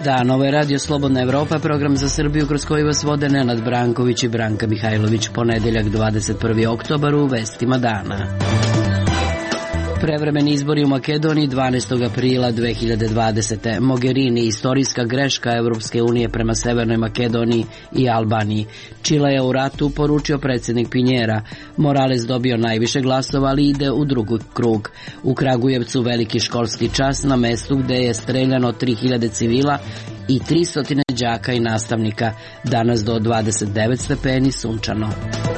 dan, ovo je Radio Slobodna Evropa, program za Srbiju kroz koji vas vode Nenad Branković i Branka Mihajlović. Ponedeljak 21. oktobar u vestima dana. Prevremeni izbori u Makedoniji 12. aprila 2020. Mogherini, istorijska greška Evropske unije prema Severnoj Makedoniji i Albaniji. Čile je u ratu, poručio predsjednik Pinjera. Morales dobio najviše glasova, ali ide u drugi krug. U Kragujevcu veliki školski čas na mestu gde je streljano 3000 civila i 300 đaka i nastavnika. Danas do 29 stepeni, sunčano.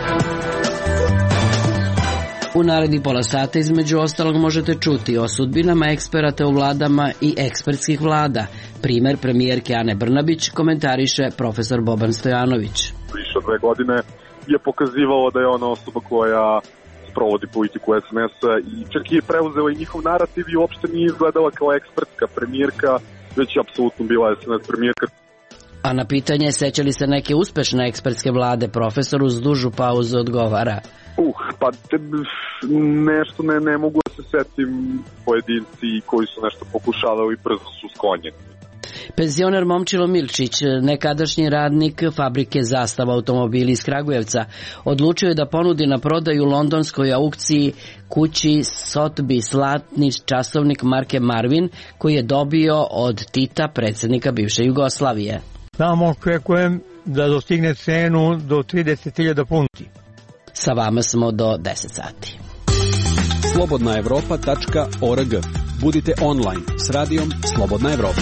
U naredni pola sata između ostalog možete čuti o sudbinama eksperata u vladama i ekspertskih vlada. Primer premijerke Ane Brnabić komentariše profesor Boban Stojanović. Više od 2 godine je pokazivalo da je ona osoba koja sprovodi politiku SNS-a i čak je preuzela i njihov narativ i uopšte nije izgledala kao ekspertska premijerka, već je apsolutno bila SNS premijerka. A na pitanje seća li se neke uspešne ekspertske vlade, profesor uz dužu pauzu odgovara. Pa nešto ne mogu da se setim pojedinci koji su nešto pokušavali i brzo su sklonjeni. Penzioner Momčilo Milčić, nekadašnji radnik fabrike Zastava automobili iz Kragujevca, odlučio je da ponudi na prodaju londonskoj aukciji kući Sotbi Slatni časovnik marke Marvin koji je dobio od Tita, predsjednika bivše Jugoslavije. Samo očekujem da dostigne cenu do 30.000 funti. Sa vama smo do 10 sati. slobodnaevropa.org. Budite online s radijom Slobodna Evropa.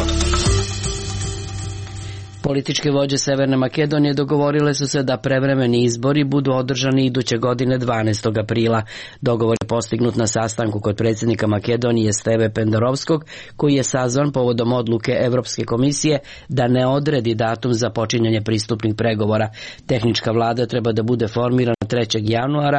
Političke vođe Severne Makedonije dogovorile su se da prevremeni izbori budu održani iduće godine 12. aprila. Dogovor je postignut na sastanku kod predsjednika Makedonije Steve Pendarovskog, koji je sazvan povodom odluke Evropske komisije da ne odredi datum za počinjanje pristupnih pregovora. Tehnička vlada treba da bude formirana 3. januara,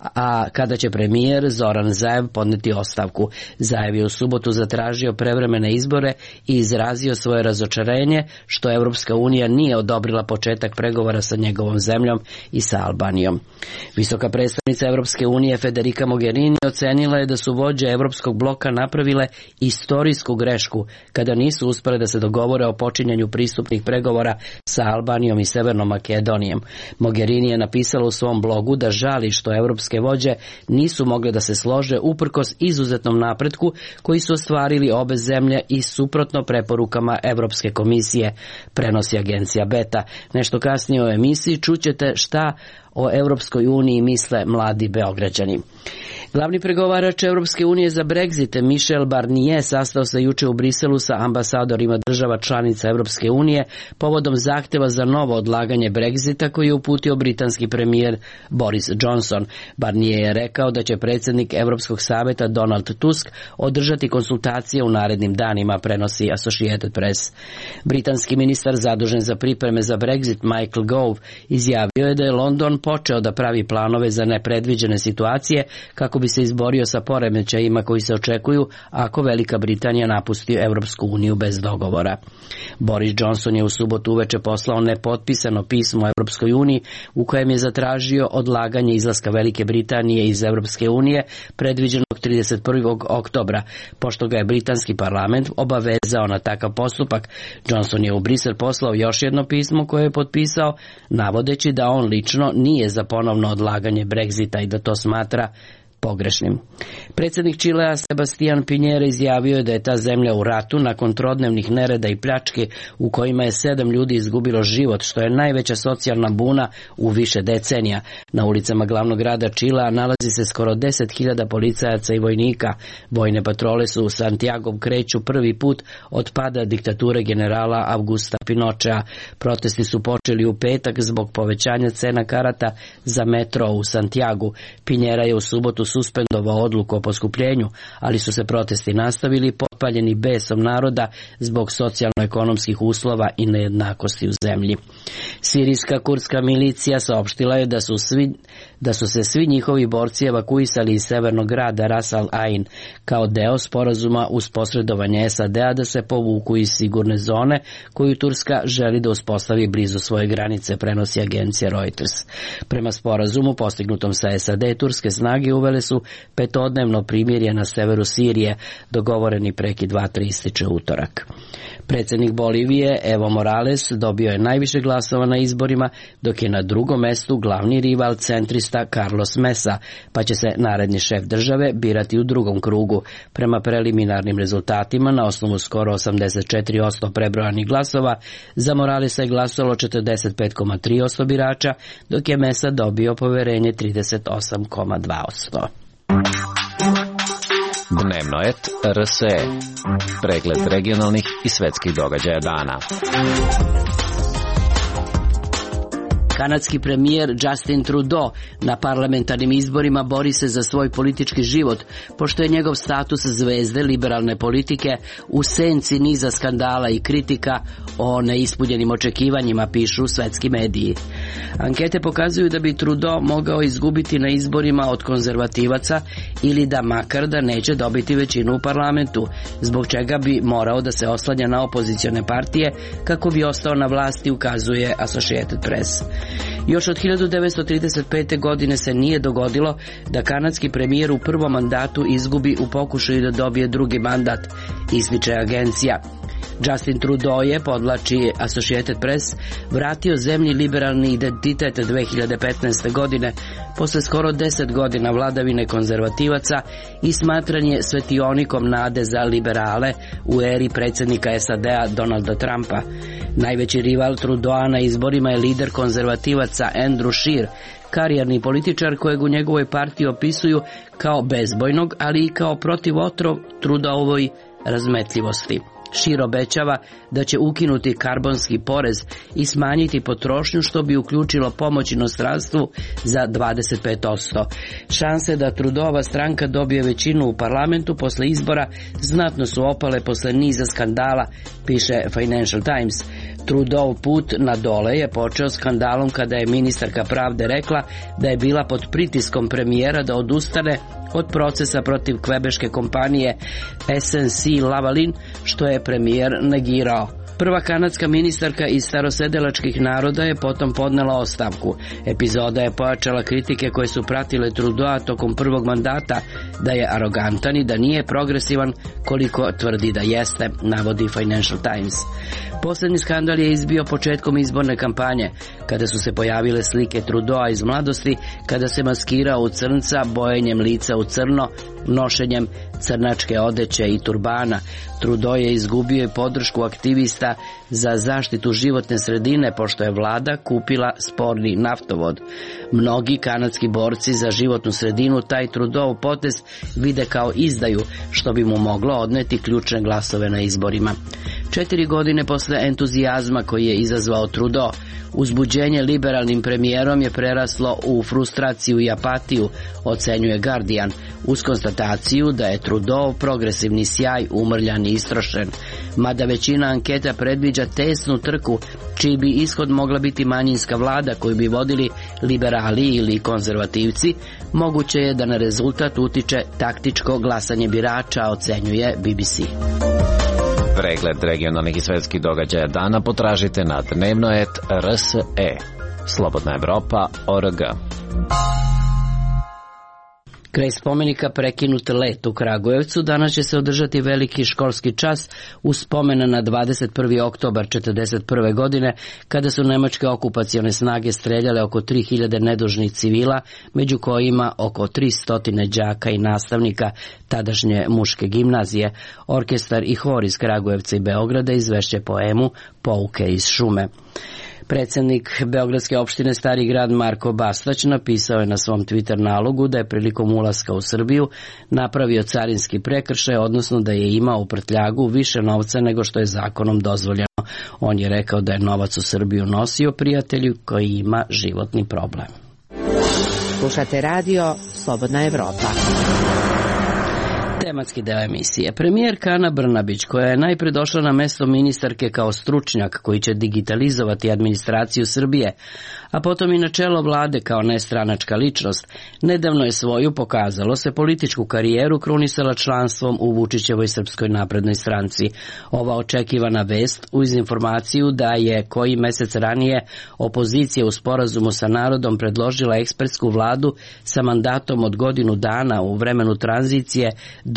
a kada će premijer Zoran Zaev podneti ostavku. Zaev je u subotu zatražio prevremene izbore i izrazio svoje razočarenje što Evropska unija nije odobrila početak pregovora sa njegovom zemljom i sa Albanijom. Visoka predstavnica Evropske unije Federica Mogherini ocenila je da su vođe Evropskog bloka napravile istorijsku grešku kada nisu uspjele da se dogovore o počinjanju pristupnih pregovora sa Albanijom i Severnom Makedonijom. Mogherini je napisala u svom blogu da žali što evropske vođe nisu mogle da se slože uprkos izuzetnom napretku koji su ostvarili obe zemlje i suprotno preporukama Evropske komisije, prenosi agencija Beta. Nešto kasnije u emisiji čućete šta o Evropskoj uniji misle mladi Beograđani. Glavni pregovarač Evropske unije za Brexit Michel Barnier sastao se juče u Briselu sa ambasadorima država članica Evropske unije povodom zahteva za novo odlaganje Brexita koji je uputio britanski premijer Boris Johnson. Barnier je rekao da će predsjednik Evropskog savjeta Donald Tusk održati konsultacije u narednim danima, prenosi Associated Press. Britanski ministar zadužen za pripreme za Brexit Michael Gove izjavio je da je London počeo da pravi planove za nepredviđene situacije kako bi se izborio sa poremećajima koji se očekuju ako Velika Britanija napusti Evropsku uniju bez dogovora. Boris Johnson je u subotu uveče poslao nepotpisano pismo Evropskoj uniji u kojem je zatražio odlaganje izlaska Velike Britanije iz Evropske unije predviđenog 31. oktobra, pošto ga je britanski parlament obavezao na takav postupak. Johnson je u Brisel poslao još jedno pismo koje je potpisao, navodeći da on lično nije za ponovno odlaganje Brexita i da to smatra pogrešnim. Predsjednik Čilea Sebastián Piñera izjavio je da je ta zemlja u ratu nakon trodnevnih nereda i pljačke u kojima je 7 ljudi izgubilo život, što je najveća socijalna buna u više decenija. Na ulicama glavnog grada Čilea nalazi se skoro 10.000 policajaca i vojnika. Vojne patrole su u Santiago kreću prvi put od pada diktature generala Augusta Pinochea. Protesti su počeli u petak zbog povećanja cena karata za metro u Santiagu. Piñera je u subotu suspendovao odluku o poskupljenju, ali su se protesti nastavili potpaljeni besom naroda zbog socijalno-ekonomskih uslova i nejednakosti u zemlji. Sirijska kurdska milicija saopštila je da su se svi njihovi borci evakuisali iz severnog grada Ras Al Ain kao deo sporazuma uz posredovanje SAD-a da se povuku iz sigurne zone koju Turska želi da uspostavi blizu svoje granice, prenosi agencija Reuters. Prema sporazumu postignutom sa SAD, turske snage uvele su 5-dnevno primirje na severu Sirije, dogovoreni prekid vatre ističe utorak. Predsjednik Bolivije Evo Morales dobio je najviše glasova na izborima, dok je na drugom mestu glavni rival centrista Carlos Mesa, pa će se naredni šef države birati u drugom krugu. Prema preliminarnim rezultatima, na osnovu skoro 84% prebrojanih glasova, za Moralesa je glasalo 45,3% birača, dok je Mesa dobio poverenje 38,2%. Dnevno et RSE. Pregled regionalnih i svetskih događaja dana. Kanadski premijer Justin Trudeau na parlamentarnim izborima bori se za svoj politički život, pošto je njegov status zvezde liberalne politike u senci niza skandala i kritika o neispunjenim očekivanjima, pišu svetski mediji. Ankete pokazuju da bi Trudeau mogao izgubiti na izborima od konzervativaca ili da makar da neće dobiti većinu u parlamentu, zbog čega bi morao da se oslanja na opozicione partije kako bi ostao na vlasti, ukazuje Associated Press. Još od 1935. godine se nije dogodilo da kanadski premijer u prvom mandatu izgubi u pokušaju da dobije drugi mandat, ističe agencija. Justin Trudeau je, podvlači Associated Press, vratio zemlji liberalni identitet 2015. godine, posle skoro 10 godina vladavine konzervativaca i smatranje svetionikom nade za liberale u eri predsjednika SAD-a Donalda Trumpa. Najveći rival Trudeau na izborima je lider konzervativaca Andrew Scheer, karijerni političar kojeg u njegovoj partiji opisuju kao bezbojnog, ali i kao protivotrov Trudeauovoj razmetljivosti. Scheer obećava da će ukinuti karbonski porez i smanjiti potrošnju, što bi uključilo pomoć inostranstvu za 25%. Šanse da Trudeauova stranka dobije većinu u parlamentu posle izbora znatno su opale posle niza skandala, piše Financial Times. Trudeau put na dole je počeo skandalom kada je ministarka pravde rekla da je bila pod pritiskom premijera da odustane od procesa protiv kvebeške kompanije SNC-Lavalin, što je premijer negirao. Prva kanadska ministarka iz starosedelačkih naroda je potom podnela ostavku. Epizoda je pojačala kritike koje su pratile Trudeau tokom prvog mandata, da je arogantan i da nije progresivan koliko tvrdi da jeste, navodi Financial Times. Posljednji skandal je izbio početkom izborne kampanje, kada su se pojavile slike Trudeaua iz mladosti, kada se maskirao u crnca, bojenjem lica u crno, nošenjem crnačke odeće i turbana. Trudeau je izgubio i podršku aktivista za zaštitu životne sredine, pošto je vlada kupila sporni naftovod. Mnogi kanadski borci za životnu sredinu taj Trudeau potez vide kao izdaju, što bi mu moglo odneti ključne glasove na izborima. 4 godine posle entuzijazma koji je izazvao Trudeau, uzbuđenje liberalnim premijerom je preraslo u frustraciju i apatiju, ocenjuje Guardian, uz konstataciju da je Trudeau progresivni sjaj umrljan i istrošen. Mada većina anketa predviđa tesnu trku, čiji bi ishod mogla biti manjinska vlada koju bi vodili liberali ili konzervativci, moguće je da na rezultat utiče taktičko glasanje birača, ocenjuje BBC. Pregled regionalnih i svetskih događaja dana potražite na dnevnoet.rse. Slobodna Evropa.org. Kraj spomenika Prekinut let u Kragujevcu danas će se održati veliki školski čas u spomena na 21. oktobar 1941. godine, kada su nemačke okupacione snage streljale oko 3000 nedužnih civila, među kojima oko 300 đaka i nastavnika tadašnje muške gimnazije. Orkestar i hor iz Kragujevca i Beograda izvešće poemu Pouke iz šume. Predsjednik Beogradske opštine Stari grad Marko Bastać napisao je na svom Twitter nalogu da je prilikom ulaska u Srbiju napravio carinski prekršaj, odnosno da je imao u prtljagu više novca nego što je zakonom dozvoljeno. On je rekao da je novac u Srbiju nosio prijatelju koji ima životni problem. Slušate radio Slobodna Evropa. Tematski deo emisije. Premijerka Ana Brnabić, koja je najpre došla na mesto ministarke kao stručnjak koji će digitalizovati administraciju Srbije, a potom i na čelo vlade kao nestranačka ličnost, nedavno je svoju, pokazalo se, političku karijeru krunisala članstvom u Vučićevoj Srpskoj naprednoj stranci. Ova očekivana vest, uz informaciju da je koji mesec ranije opozicija u sporazumu sa narodom predložila ekspertsku vladu sa mandatom od godinu dana u vremenu tranzicije do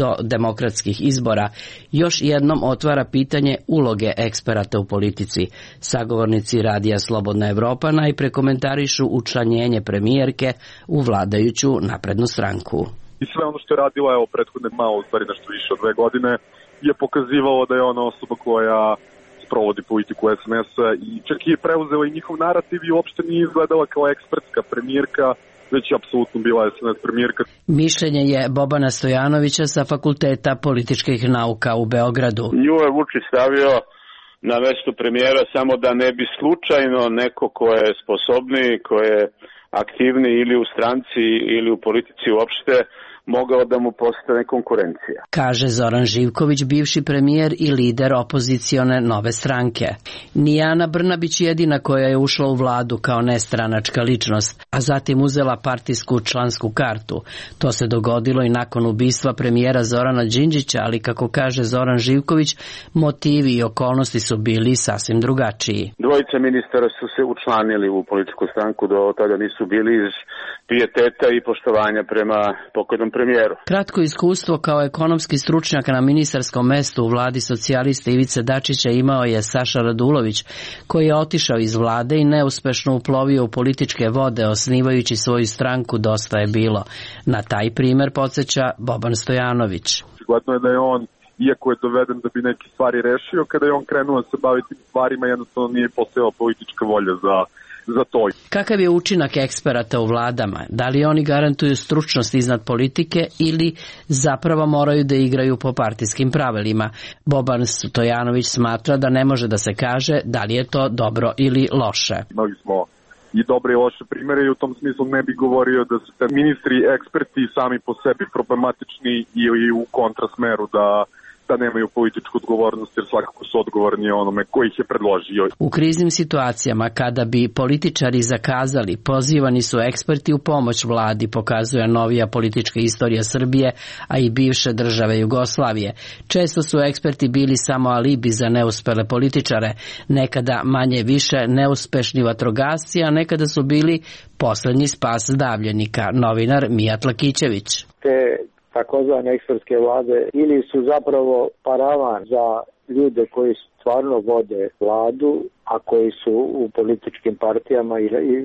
do demokratskih izbora, još jednom otvara pitanje uloge eksperata u politici. Sagovornici Radija Slobodna Evropa najpre komentarišu učlanjenje premijerke u vladajuću naprednu stranku. I sve ono što je radila, evo, prethodne malo, u stvari nešto više od 2 godine, je pokazivalo da je ona osoba koja sprovodi politiku SNS-a i čak je preuzela i njihov narativ i uopšte nije izgledala kao ekspertska premijerka, već je apsolutno bila SNS premijerka. Mišljenje je Bobana Stojanovića sa Fakulteta političkih nauka u Beogradu. Nju je Vučić stavio na mesto premijera samo da ne bi slučajno neko ko je sposobniji, ko je aktivniji ili u stranci ili u politici uopšte, mogao da mu postane konkurencija. Kaže Zoran Živković, bivši premijer i lider opozicione Nove stranke. Nije Ana Brnabić jedina koja je ušla u vladu kao nestranačka ličnost, a zatim uzela partijsku člansku kartu. To se dogodilo i nakon ubistva premijera Zorana Đinđića, ali kako kaže Zoran Živković, motivi i okolnosti su bili sasvim drugačiji. Dvojica ministara su se učlanili u političku stranku, do tada nisu bili iz pijeteta i poštovanja prema pokojnom premijeru. Kratko iskustvo kao ekonomski stručnjak na ministarskom mestu u vladi socijalista Ivice Dačića imao je Saša Radulović, koji je otišao iz vlade i neuspešno uplovio u političke vode, osnivajući svoju stranku Dosta je bilo. Na taj primer podsjeća Boban Stojanović. Očigledno je da je on, iako je doveden da bi neke stvari rešio, kada je on krenuo da se bavi tim stvarima, jednostavno nije postojala politička volja za to. Kakav je učinak eksperata u vladama? Da li oni garantuju stručnost iznad politike ili zapravo moraju da igraju po partijskim pravilima? Boban Stojanović smatra da ne može da se kaže da li je to dobro ili loše. Imali smo i dobre i loše primere i u tom smislu ne bi govorio da su te ministri eksperti sami po sebi problematični ili u kontrasmeru da nemaju političku odgovornost, jer svakako su odgovorni onome koji ih je predložio. U kriznim situacijama, kada bi političari zakazali, pozivani su eksperti u pomoć vladi, pokazuje novija politička istorija Srbije, a i bivše države Jugoslavije. Često su eksperti bili samo alibi za neuspele političare, nekada manje više neuspešni vatrogasci, a nekada su bili poslednji spas davljenika, novinar Mijat Lakićević. Takozvane ekspertske vlade ili su zapravo paravan za ljude koji stvarno vode vladu, a koji su u političkim partijama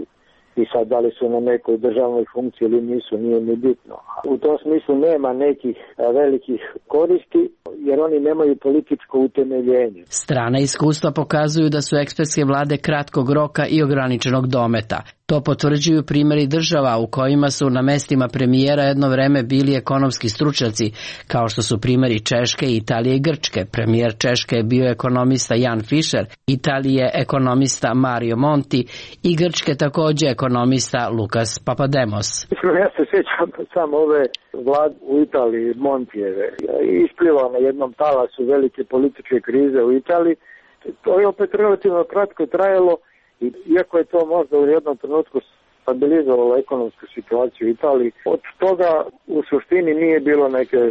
i sad da li su na nekoj državnoj funkciji ili nisu, nije ni bitno. U tom smislu nema nekih velikih koristi, jer oni nemaju političko utemeljenje. Strana iskustva pokazuju da su ekspertske vlade kratkog roka i ograničenog dometa. To potvrđuju primjeri država u kojima su na mestima premijera jedno vreme bili ekonomski stručnjaci, kao što su primjeri Češke, Italije i Grčke. Premijer Češke je bio ekonomista Jan Fischer, Italije ekonomista Mario Monti i Grčke takođe ekonomista Lukas Papademos. Ja se sjećam samo ove vlade u Italiji, Montijeve. Isplivao na jednom talasu velike političke krize u Italiji. To je opet relativno kratko trajalo. Iako je to možda u jednom trenutku stabilizovalo ekonomsku situaciju u Italiji, od toga u suštini nije bilo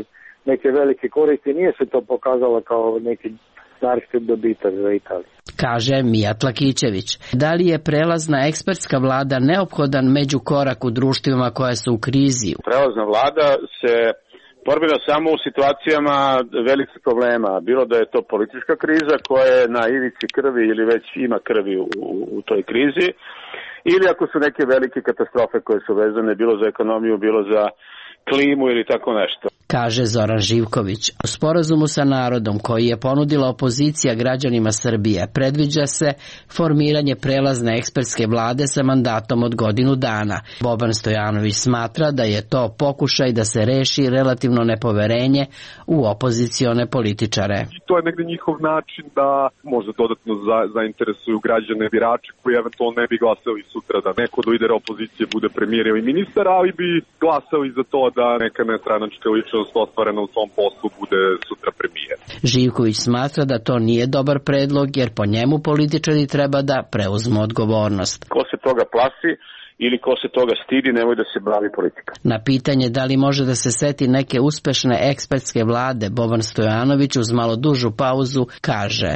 neke velike koristi, nije se to pokazalo kao neki naročit dobitak za Italiju. Kaže Mijat Lakićević. Da li je prelazna ekspertska vlada neophodan međukorak u društvima koja su u krizi? Prelazna vlada se formira samo u situacijama velikih problema, bilo da je to politička kriza koja je na ivici krvi ili već ima krvi u toj krizi, ili ako su neke velike katastrofe koje su vezane bilo za ekonomiju, bilo za klimu ili tako nešto. Kaže Zoran Živković. U sporazumu sa narodom koji je ponudila opozicija građanima Srbije predviđa se formiranje prelazne ekspertske vlade sa mandatom od godinu dana. Boban Stojanović smatra da je to pokušaj da se reši relativno nepoverenje u opozicione političare. I to je negde njihov način da možda dodatno zainteresuju građane birače koji eventualno ne bi glasali sutra da neko od lidera opozicije bude premijer ili ministar, ali bi glasali za to da neka nestranačka ličnost ostvarena u svom poslu bude sutra premijer. Živković smatra da to nije dobar predlog jer po njemu političari treba da preuzmu odgovornost. Ko se toga plaši ili ko se toga stidi, nemoj da se bavi politika. Na pitanje da li može da se seti neke uspešne ekspertske vlade, Boban Stojanović uz malo dužu pauzu kaže: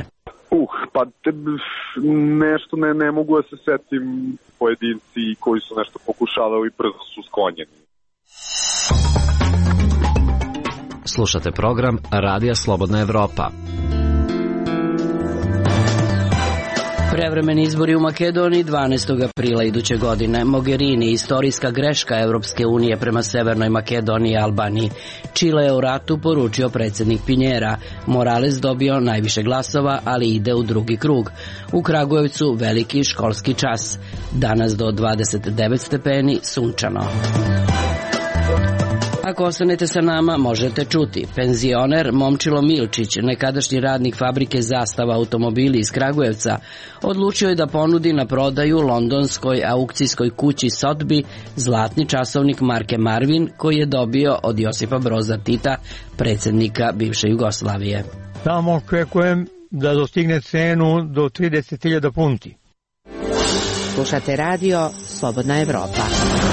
Pa nešto ne mogu da se setim, pojedinci koji su nešto pokušavali brzo su sklonjeni. Slušate program Radija Slobodna Evropa. Prevremeni izbori u Makedoniji 12. aprila iduće godine. Mogherini, istorijska greška Evropske unije prema Severnoj Makedoniji i Albaniji. Čile je u ratu, poručio predsjednik Pinjera. Morales dobio najviše glasova, ali ide u drugi krug. U Kragujevcu veliki školski čas. Danas do 29 stepeni, sunčano. Ako ostanete sa nama, možete čuti. Penzioner Momčilo Milčić, nekadašnji radnik fabrike Zastava automobili iz Kragujevca, odlučio je da ponudi na prodaju londonskoj aukcijskoj kući Sotheby zlatni časovnik marke Marvin koji je dobio od Josipa Broza Tita, predsjednika bivše Jugoslavije. Tamo očekujem da dostigne cenu do 30.000 funti. Slušate radio Slobodna Evropa.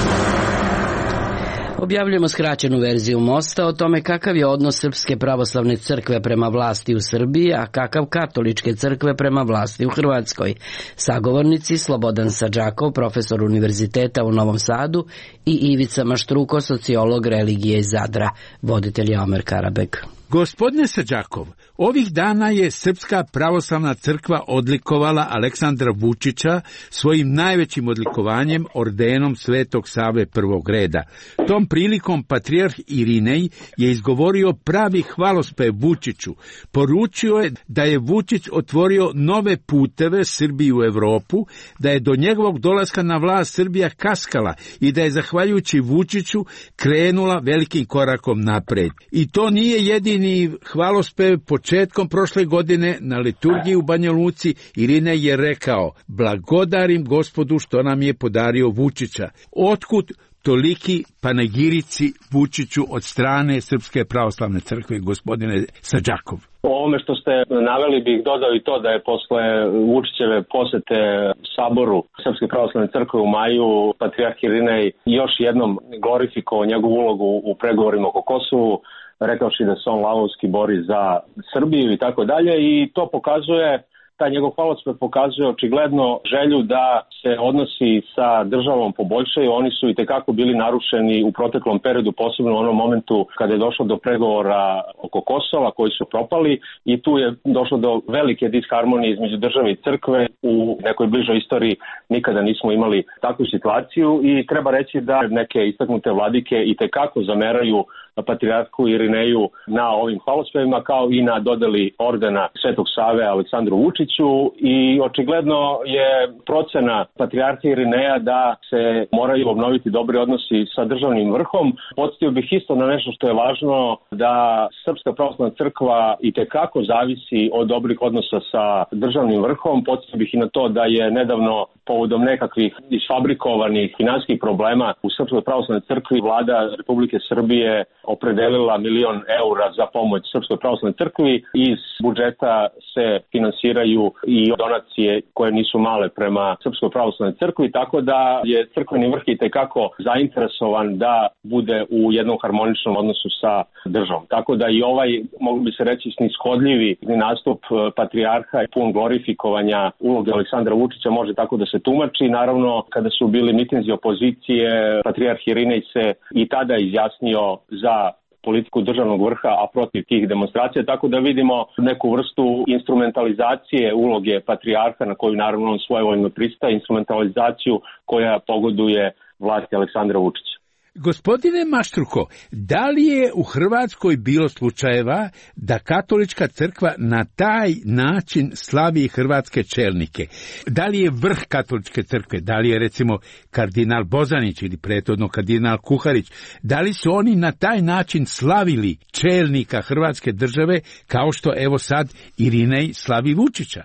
Objavljujemo skraćenu verziju Mosta o tome kakav je odnos Srpske pravoslavne crkve prema vlasti u Srbiji, a kakav katoličke crkve prema vlasti u Hrvatskoj. Sagovornici Slobodan Sadžakov, profesor univerziteta u Novom Sadu, i Ivica Maštruko, sociolog religije iz Zadra. Voditelj je Omer Karabek. Gospodine Sadžakov, ovih dana je Srpska pravoslavna crkva odlikovala Aleksandra Vučića svojim najvećim odlikovanjem, ordenom Svetog Save prvog reda. Tom prilikom patrijarh Irinej je izgovorio pravi hvalospev Vučiću. Poručio je da je Vučić otvorio nove puteve Srbiji u Evropu, da je do njegovog dolaska na vlast Srbija kaskala i da je zahvaljujući Vučiću krenula velikim korakom napred. I to nije jedini hvalospev. Početkom prošle godine na liturgiji u Banja Luci Irinej je rekao: blagodarim Gospodu što nam je podario Vučića. Otkud toliki panegirici Vučiću od strane Srpske pravoslavne crkve, gospodine Sadžakov? O ovome što ste naveli bih dodao i to da je posle Vučićeve posete Saboru Srpske pravoslavne crkve u maju patrijarh Irinej još jednom glorifikovao njegovu ulogu u pregovorima oko Kosovu, rekavši da se on lavovski bori za Srbiju i tako dalje, i to pokazuje, taj njegov hvalospev pokazuje očigledno želju da se odnosi sa državom poboljšaju. Oni su itekako bili narušeni u proteklom periodu, posebno u onom momentu kada je došlo do pregovora oko Kosova koji su propali, i tu je došlo do velike disharmonije između države i crkve. U nekoj bližoj istoriji nikada nismo imali takvu situaciju i treba reći da neke istaknute vladike itekako zameraju patrijarhu Irineju na ovim hvalospevima, kao i na dodeli ordena Svetog Save Aleksandru Vučiću, i očigledno je procena patrijarha Irineja da se moraju obnoviti dobri odnosi sa državnim vrhom. Podsjetio bih isto na nešto što je važno, da Srpska pravoslavna crkva itekako zavisi od dobrih odnosa sa državnim vrhom. Podsjetio bih i na to da je nedavno povodom nekakvih isfabrikovanih finansijskih problema u Srpskoj pravoslavnoj crkvi vlada Republike Srbije opredelila $1.000.000 za pomoć Srpskoj pravoslavnoj crkvi. Iz budžeta se finansiraju i donacije koje nisu male prema Srpskoj pravoslavnoj crkvi, tako da je crkveni vrh itekako zainteresovan da bude u jednom harmoničnom odnosu sa državom. Tako da i ovaj, mogli bi se reći, snishodljivi nastup patrijarha i pun glorifikovanja uloge Aleksandra Vučića može tako da se tumači. Naravno, kada su bili mitinzi opozicije, patrijarh Irinej se i tada izjasnio za politiku državnog vrha, a protiv tih demonstracija, tako da vidimo neku vrstu instrumentalizacije uloge patrijarha, na koju naravno on svojevoljno pristaje, instrumentalizaciju koja pogoduje vlasti Aleksandra Vučića. Gospodine Maštruko, da li je u Hrvatskoj bilo slučajeva da katolička crkva na taj način slavi hrvatske čelnike? Da li je vrh katoličke crkve, da li je recimo kardinal Bozanić ili prethodno kardinal Kuharić, da li su oni na taj način slavili čelnika hrvatske države kao što evo sad Irinej slavi Vučića?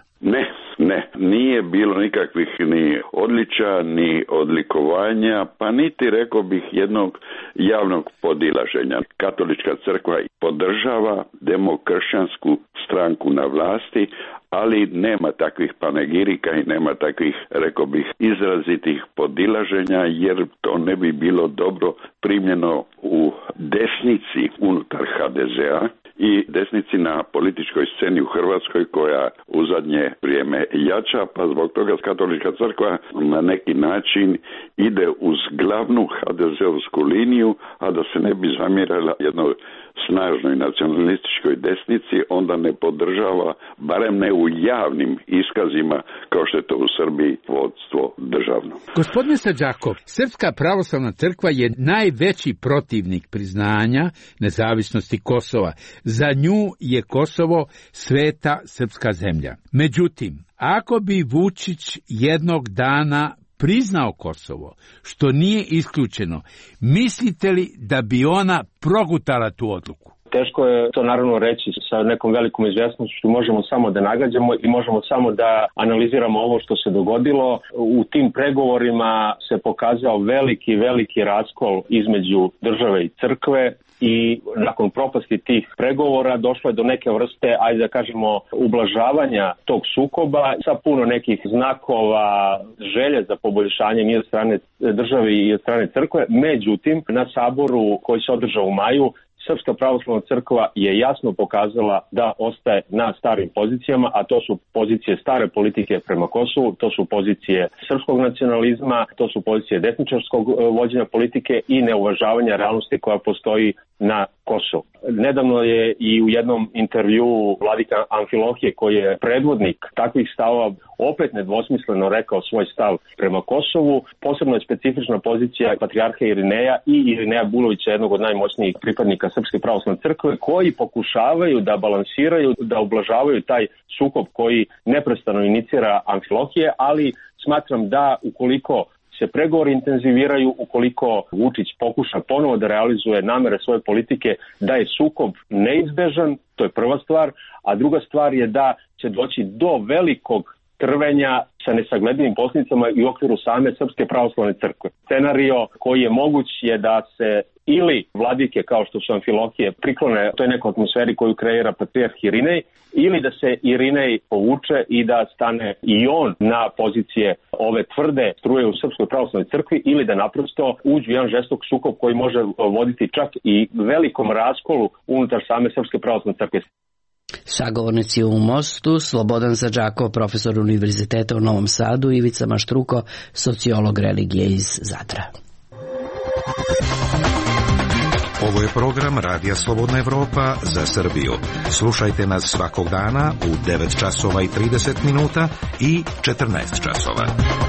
Ne, nije bilo nikakvih ni odličja, ni odlikovanja, pa niti, rekao bih, jednog javnog podilaženja. Katolička crkva podržava demokršćansku stranku na vlasti, ali nema takvih panegirika i nema takvih, rekao bih, izrazitih podilaženja, jer to ne bi bilo dobro primljeno u desnici unutar HDZ-a i desnici na političkoj sceni u Hrvatskoj, koja u zadnje vrijeme jača, pa zbog toga Katolička crkva na neki način ide uz glavnu HDZ-ovsku liniju, a da se ne bi zamjerala jednoj snažnoj nacionalističkoj desnici, onda ne podržava, barem ne u javnim iskazima, kao što je to u Srbiji vodstvo državno. Gospodine Sadžakov, Srpska pravoslavna crkva je najveći protivnik priznanja nezavisnosti Kosova. Za nju je Kosovo sveta srpska zemlja. Međutim, ako bi Vučić jednog dana priznao Kosovo, što nije isključeno, mislite li da bi ona progutala tu odluku? Teško je to naravno reći sa nekom velikom izvjesnošću, možemo samo da nagađamo i možemo samo da analiziramo ovo što se dogodilo. U tim pregovorima se pokazao veliki raskol između države i crkve i nakon propasti tih pregovora došlo je do neke vrste, ajde da kažemo, ublažavanja tog sukoba sa puno nekih znakova, želje za poboljšanjem i od strane države i od strane crkve. Međutim, na saboru koji se održao u maju, Srpska pravoslavna crkva je jasno pokazala da ostaje na starim pozicijama, a to su pozicije stare politike prema Kosovu, to su pozicije srpskog nacionalizma, to su pozicije desničarskog vođenja politike i neuvažavanja realnosti koja postoji na Kosovu. Nedavno je i u jednom intervjuu vladika Amfilohije, koji je predvodnik takvih stavova, opet nedvosmisleno rekao svoj stav prema Kosovu. Posebno je specifična pozicija patrijarha Irineja i Irineja Bulovića, jednog od najmoćnijih pripadnika Srpske pravoslavne crkve, koji pokušavaju da balansiraju, da ublažavaju taj sukob koji neprestano inicira Amfilohije, ali smatram da ukoliko se pregovori intenziviraju, ukoliko Vučić pokuša ponovo da realizuje namere svoje politike, da je sukob neizbežan, to je prva stvar, a druga stvar je da će doći do velikog trvenja sa nesagledivim posljedicama i u okviru same Srpske pravoslavne crkve. Scenario koji je moguć je da se ili vladike kao što su Amfilohije priklone toj nekoj atmosferi koju kreira patrijarh Irinej, ili da se Irinej povuče i da stane i on na pozicije ove tvrde struje u Srpskoj pravoslavnoj crkvi, ili da naprosto uđu jedan žestok sukob koji može voditi čak i velikom raskolu unutar same Srpske pravoslavne crkve. Sagovornici u Mostu, Slobodan Sadžakov, profesor Univerziteta u Novom Sadu, Ivica Maštruko, sociolog religije iz Zadra. Ovo je program Radija Slobodna Evropa za Srbiju. Slušajte nas svakog dana u 9 časova i 30 minuta i 14 časova.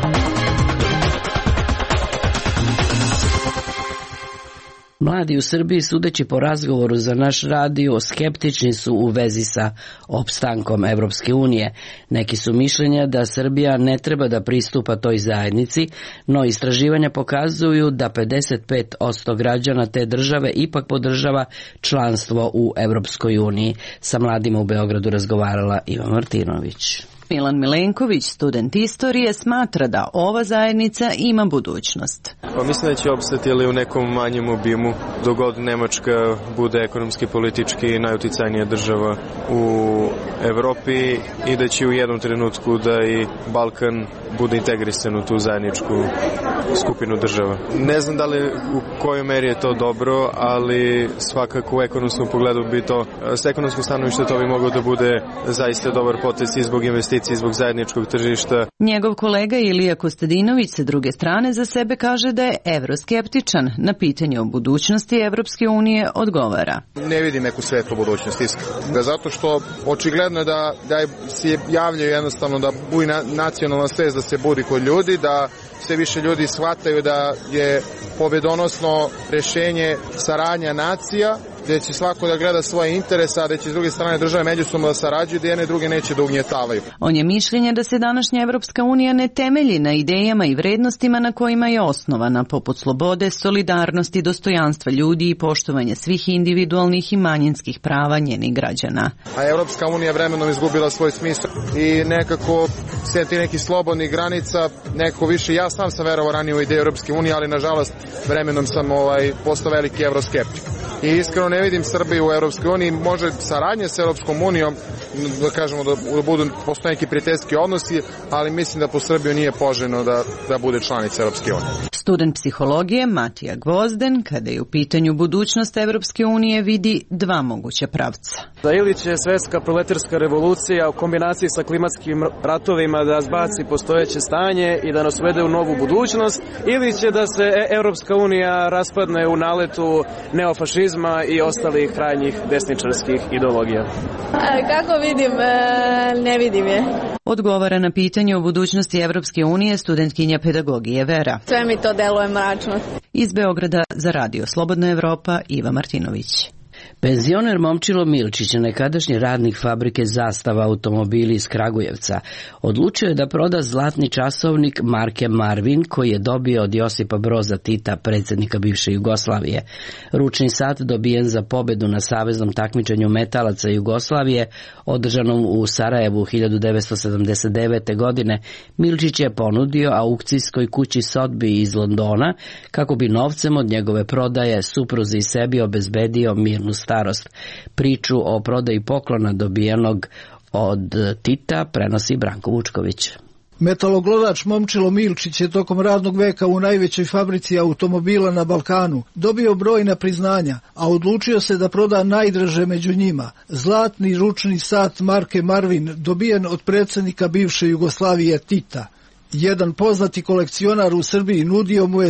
Mladi u Srbiji, sudeći po razgovoru za naš radio, skeptični su u vezi sa opstankom Evropske unije. Neki su mišljenja da Srbija ne treba da pristupa toj zajednici, no istraživanja pokazuju da 55% građana te države ipak podržava članstvo u Evropskoj uniji. Sa mladima u Beogradu razgovarala Ivan Martinović. Milan Milenković, student istorije, smatra da ova zajednica ima budućnost. Mislim da će opstati u nekom manjem obimu, dok god Nemačka bude ekonomski, politički najuticajnija država u Evropi i da će u jednom trenutku da i Balkan bude integrisan u tu zajedničku skupinu država. Ne znam da li u kojoj meri je to dobro, ali svakako u ekonomskom pogledu bi to, s ekonomskog stanovišta to bi moglo da bude zaista dobar potez i zbog investicije, zbog zajedničkog tržišta. Njegov kolega Ilija Kostadinović sa druge strane za sebe kaže da je evroskeptičan. Na pitanje o budućnosti Evropske unije odgovara. Ne vidim neku svetlu budućnost, iskreno. Zato što očigledno je da se javljaju jednostavno da budi nacionalna svest, da se budi kod ljudi, da sve više ljudi shvataju da je pobedonosno rešenje saradnja nacija, gdje će svako da gleda svoje interese, a da će s druge strane države međusobno da sarađuju, da jedne i druge neće da ugnjetavaju. On je mišljenja da se današnja Evropska unija ne temelji na idejama i vrednostima na kojima je osnovana, poput slobode, solidarnosti, dostojanstva ljudi i poštovanja svih individualnih i manjinskih prava njenih građana. A Evropska unija vremenom izgubila svoj smisao i nekako seti nekih slobodnih granica, neko više, ja sam verovao ranije u ideju Evropske unije, ali nažalost vremenom sam postao veliki evroskeptik. i iskreno ne vidim Srbiju u Europskoj uniji. Može saradnje s Europskom unijom, da kažemo da postoje neki prijateljski odnosi, ali mislim da po Srbiju nije poželjno da bude članica Europske unije. Student psihologije Matija Gvozden, kada je u pitanju budućnost Evropske unije, vidi dva moguća pravca. Da ili će svetska proletarska revolucija u kombinaciji sa klimatskim ratovima da zbaci postojeće stanje i da nas uvede u novu budućnost, ili će da se Evropska unija raspadne u naletu neofašizma i ostalih krajnjih desničarskih ideologija. Kako vidim, ne vidim je. Odgovara na pitanje o budućnosti Evropske unije studentkinja pedagogije Vera. Sve mi to deluje mračno. Iz Beograda za Radio Slobodna Evropa, Iva Martinović. Penzioner Momčilo Milčić, nekadašnji radnik fabrike Zastava automobili iz Kragujevca, odlučio je da proda zlatni časovnik marke Marvin koji je dobio od Josipa Broza Tita, predsjednika bivše Jugoslavije. Ručni sat dobijen za pobedu na saveznom takmičenju metalaca Jugoslavije, održanom u Sarajevu 1979. godine, Milčić je ponudio aukcijskoj kući Sotheby's iz Londona kako bi novcem od njegove prodaje supruzi i sebi obezbedio mirnu starost. Priču o prodaji poklona dobijenog od Tita prenosi Branko Vučković. Metaloglodač Momčilo Milčić je tokom radnog veka u najvećoj fabrici automobila na Balkanu dobio brojna priznanja, a odlučio se da proda najdraže među njima, zlatni ručni sat marke Marvin dobijen od predsjednika bivše Jugoslavije Tita. Jedan poznati kolekcionar u Srbiji nudio mu je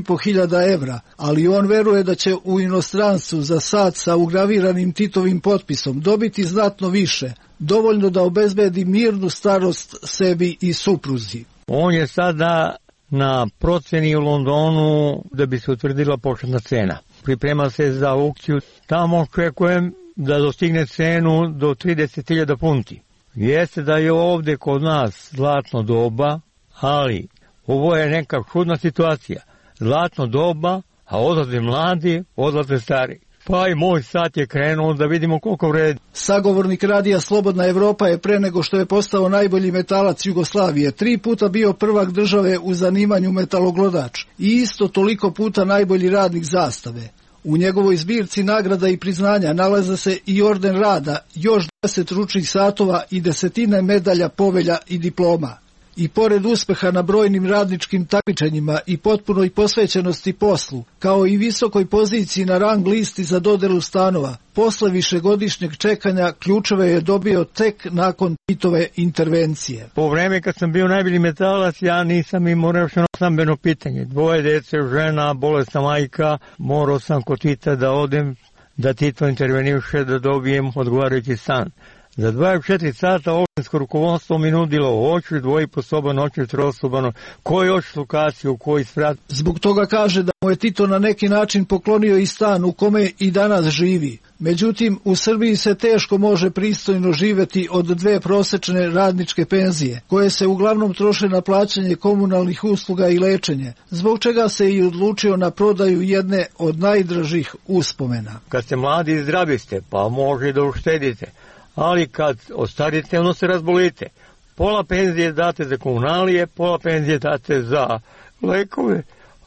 7.500 evra, ali on veruje da će u inostranstvu za sat sa ugraviranim Titovim potpisom dobiti znatno više, dovoljno da obezbedi mirnu starost sebi i supruzi. On je sada na proceni u Londonu da bi se utvrdila početna cena. Priprema se za aukciju. Tamo očekujem da dostigne cenu do 30.000 funti. Jeste da je ovdje kod nas zlatno doba, ali ovo je neka čudna situacija. Zlatno doba, a odlaze mladi, odlaze stari. Pa i moj sat je krenuo da vidimo koliko vredi. Sagovornik radija Slobodna Evropa je pre nego što je postao najbolji metalac Jugoslavije 3 puta bio prvak države u zanimanju metaloglodač i isto toliko puta najbolji radnik Zastave. U njegovoj zbirci nagrada i priznanja nalaze se i orden rada, još 10 ručnih satova i desetine medalja, povelja i diploma. I pored uspeha na brojnim radničkim takmičenjima i potpunoj posvećenosti poslu, kao i visokoj poziciji na rang listi za dodelu stanova, posle višegodišnjeg čekanja ključeve je dobio tek nakon Titove intervencije. Po vreme kad sam bio najbolji metalac, ja nisam imao rešeno stambeno pitanje. 2 dece, žena, bolesna majka, morao sam kod Tita da odem, da Tito interveniše, da dobijem odgovarajući stan. Za 24 sata opštinsko rukovodstvo mi nudilo hoću 2,5 soba, hoću 3-sobano, koji još lokaciju, koji sprat. Zbog toga kaže da mu je Tito na neki način poklonio i stan u kome i danas živi. Međutim, u Srbiji se teško može pristojno živjeti od 2 prosečne radničke penzije, koje se uglavnom troše na plaćanje komunalnih usluga i lečenje, zbog čega se i odlučio na prodaju jedne od najdražih uspomena. Kad ste mladi i zdravi ste, pa može da uštedite. Ali kad ostarite, onda se razbolite. Pola penzije date za komunalije, pola penzije date za lekove,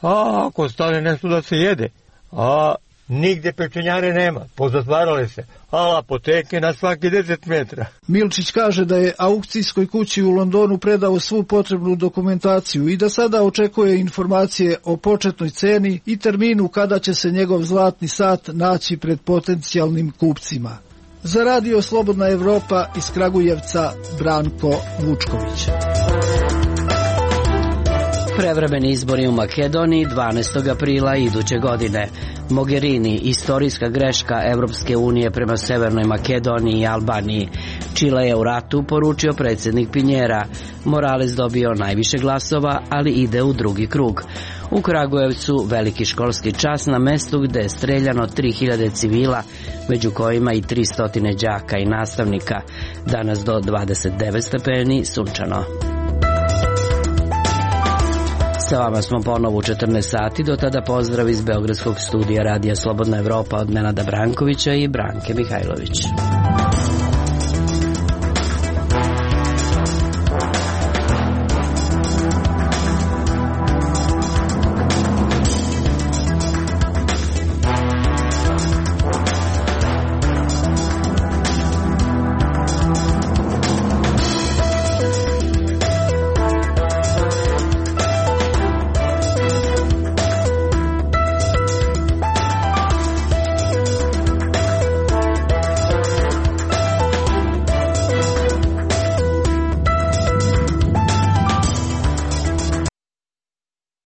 a ako ostane nešto da se jede, a nigde pečenjare nema, pozatvarale se, a apoteke na svaki 10 metra. Milčić kaže da je aukcijskoj kući u Londonu predao svu potrebnu dokumentaciju i da sada očekuje informacije o početnoj ceni i terminu kada će se njegov zlatni sat naći pred potencijalnim kupcima. Za Radio Slobodna Evropa iz Kragujevca, Branko Vučković. Prevremeni izbori u Makedoniji 12. aprila iduće godine. Mogherini, istorijska greška Evropske unije prema Severnoj Makedoniji i Albaniji. Čile je u ratu, poručio predsjednik Pinjera. Morales dobio najviše glasova, ali ide u drugi krug. U Kragujevcu veliki školski čas na mestu gde je streljano 3000 civila, među kojima i 300 đaka i nastavnika. Danas do 29 stepeni, sunčano. Sa vama smo ponovo u 14 sati, do tada pozdrav iz Beogradskog studija Radija Slobodna Evropa od Nenada Brankovića i Branke Mihajlović.